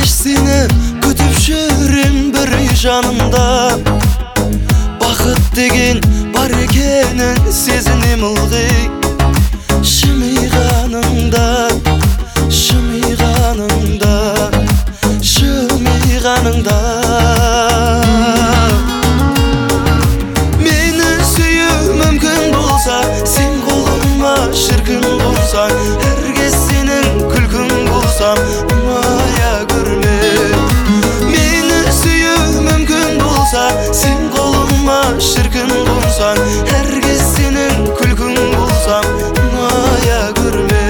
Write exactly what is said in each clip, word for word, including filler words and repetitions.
Кеш сені күтіп жүрем бір жанымда. Бақыт деген бар екенін сезінем ылғи. Жымиғаныңда, жымиғаныңда, жымиғаныңда. Мені сүю мүмкін болса, сен қолыма шіркін болсаң, әрге сенің күлкің болсам, мая көрме. Мені сүю мүмкін болса, сен қолыма шіркін болсаң, әрге сенің күлкің болсам, мая көрме.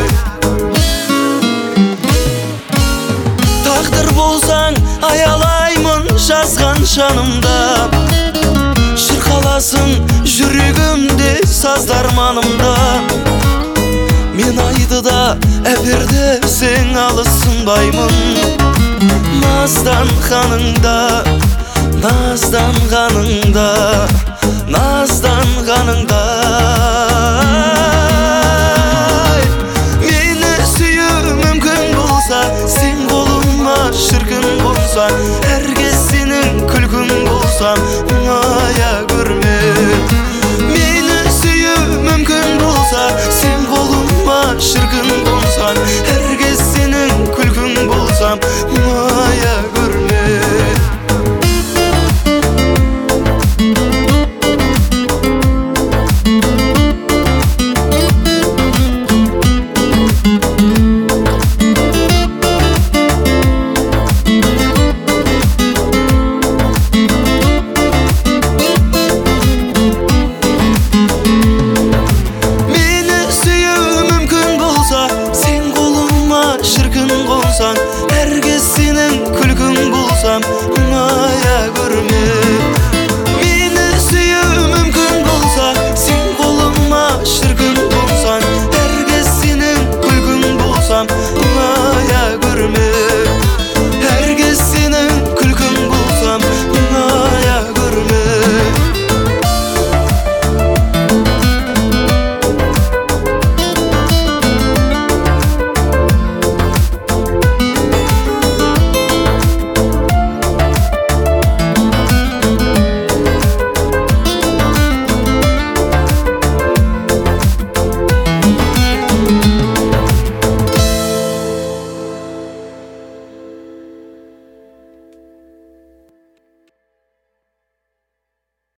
Тағдыр болсаң аялаймын жазған жанымда. Шырқаласың жүрегімде саздарманымда. Мен айды да әперді сен алысынбаймын. Назданғаныңда, назданғаныңда, назданғаныңда. Мені сүю мүмкін болса, сен қолыма шіркін болсаң, әрге сенің күлкің болсам, мая көрме. Мені сүю мүмкін болса, сен қолыма шіркін болсаң, әрге сенің күлкің болсам, мая көрме. Шіркін болсаң, әрге сенің күлкің болсам, мая көрме.